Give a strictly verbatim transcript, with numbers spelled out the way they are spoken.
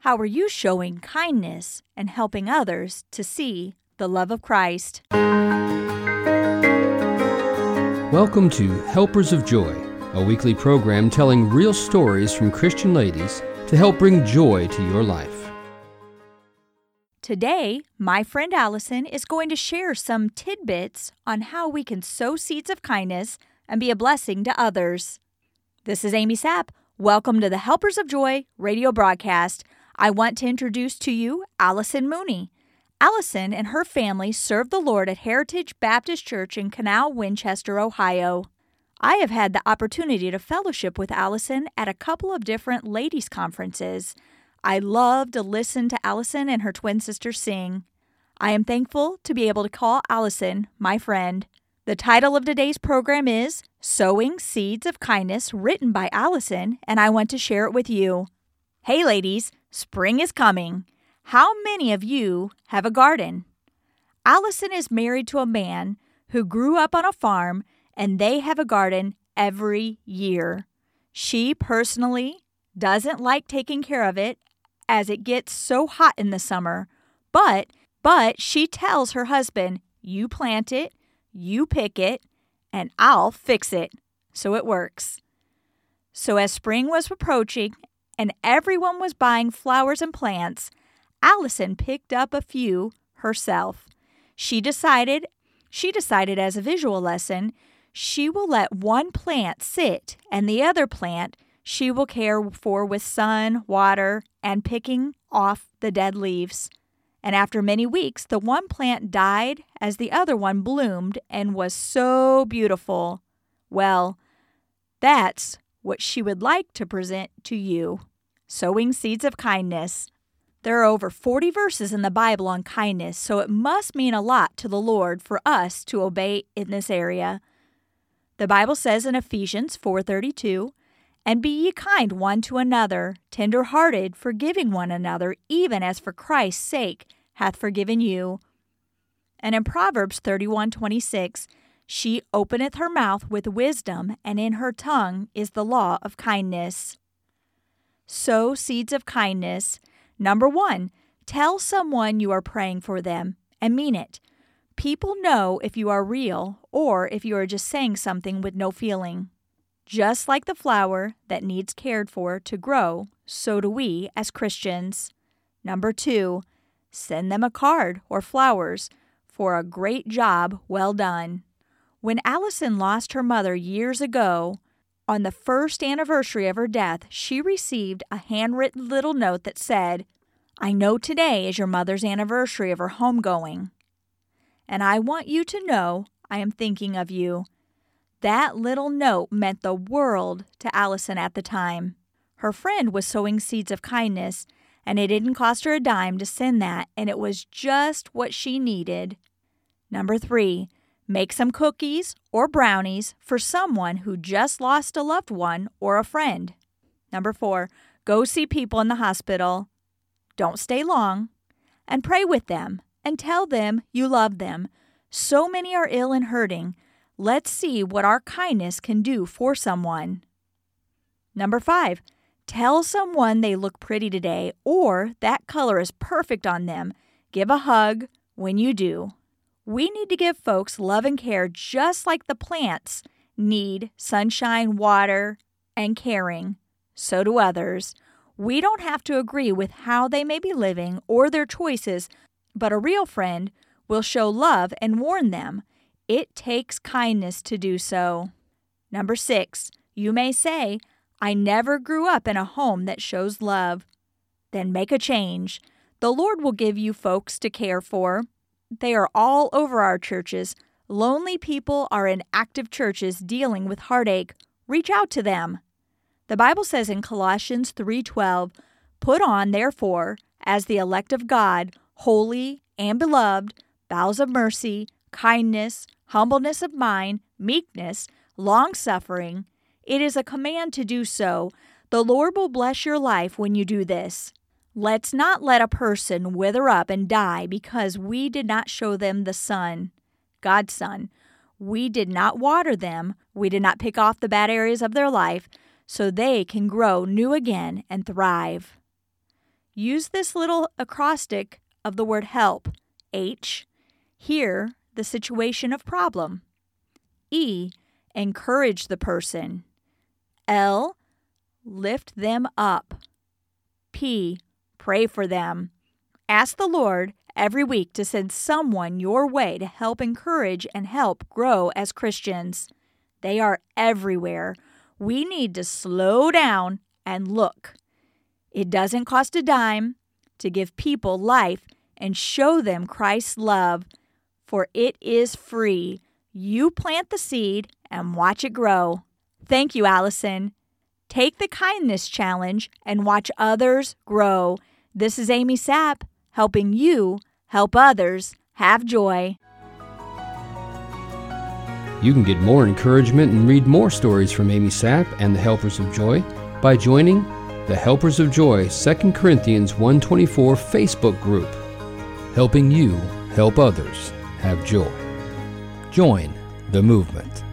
How are you showing kindness and helping others to see the love of Christ? Welcome to Helpers of Joy, a weekly program telling real stories from Christian ladies to help bring joy to your life. Today, my friend Allison is going to share some tidbits on how we can sow seeds of kindness and be a blessing to others. This is Amy Sapp. Welcome to the Helpers of Joy radio broadcast. I want to introduce to you Allison Mooney. Allison and her family serve the Lord at Heritage Baptist Church in Canal, Winchester, Ohio. I have had the opportunity to fellowship with Allison at a couple of different ladies' conferences. I love to listen to Allison and her twin sister sing. I am thankful to be able to call Allison my friend. The title of today's program is Sowing Seeds of Kindness, written by Allison, and I want to share it with you. Hey ladies, spring is coming. How many of you have a garden? Allison is married to a man who grew up on a farm, and they have a garden every year. She personally doesn't like taking care of it as it gets so hot in the summer, but but she tells her husband, "You plant it, you pick it, and I'll fix it." So it works. So as spring was approaching and everyone was buying flowers and plants, Allison picked up a few herself. She decided, she decided as a visual lesson, she will let one plant sit and the other plant she will care for with sun, water, and picking off the dead leaves. And after many weeks, the one plant died as the other one bloomed and was so beautiful. Well, that's what she would like to present to you. Sowing seeds of kindness. There are over forty verses in the Bible on kindness, so it must mean a lot to the Lord for us to obey in this area. The Bible says in Ephesians four thirty-two, "And be ye kind one to another, tender-hearted, forgiving one another, even as for Christ's sake hath forgiven you." And in Proverbs thirty-one twenty-six, "She openeth her mouth with wisdom, and in her tongue is the law of kindness." Sow seeds of kindness. Number one, tell someone you are praying for them, and mean it. People know if you are real or if you are just saying something with no feeling. Just like the flower that needs cared for to grow, so do we as Christians. Number two, send them a card or flowers for a great job well done. When Allison lost her mother years ago, on the first anniversary of her death, she received a handwritten little note that said, "I know today is your mother's anniversary of her homegoing, and I want you to know I am thinking of you." That little note meant the world to Allison at the time. Her friend was sowing seeds of kindness, and it didn't cost her a dime to send that, and it was just what she needed. Number three, make some cookies or brownies for someone who just lost a loved one or a friend. Number four, go see people in the hospital. Don't stay long, and pray with them, and tell them you love them. So many are ill and hurting. Let's see what our kindness can do for someone. Number five, tell someone they look pretty today or that color is perfect on them. Give a hug when you do. We need to give folks love and care just like the plants need sunshine, water, and caring. So do others. We don't have to agree with how they may be living or their choices, but a real friend will show love and warn them. It takes kindness to do so. Number six, you may say, "I never grew up in a home that shows love." Then make a change. The Lord will give you folks to care for. They are all over our churches. Lonely people are in active churches dealing with heartache. Reach out to them. The Bible says in Colossians three twelve, "Put on, therefore, as the elect of God, holy and beloved, bowels of mercy, kindness, humbleness of mind, meekness, long-suffering." It is a command to do so. The Lord will bless your life when you do this. Let's not let a person wither up and die because we did not show them the sun, God's sun. We did not water them. We did not pick off the bad areas of their life so they can grow new again and thrive. use this little acrostic of the word help. H, hear the situation of problem. E, encourage the person. L, lift them up. P, pray for them. Ask the Lord every week to send someone your way to help encourage and help grow as Christians. They are everywhere. We need to slow down and look. It doesn't cost a dime to give people life and show them Christ's love, for it is free. You plant the seed and watch it grow. Thank you, Allison. Take the kindness challenge and watch others grow. This is Amy Sapp, helping you help others have joy. You can get more encouragement and read more stories from Amy Sapp and the Helpers of Joy by joining the Helpers of Joy Second Corinthians one twenty-four Facebook group, helping you help others have joy. Join the movement.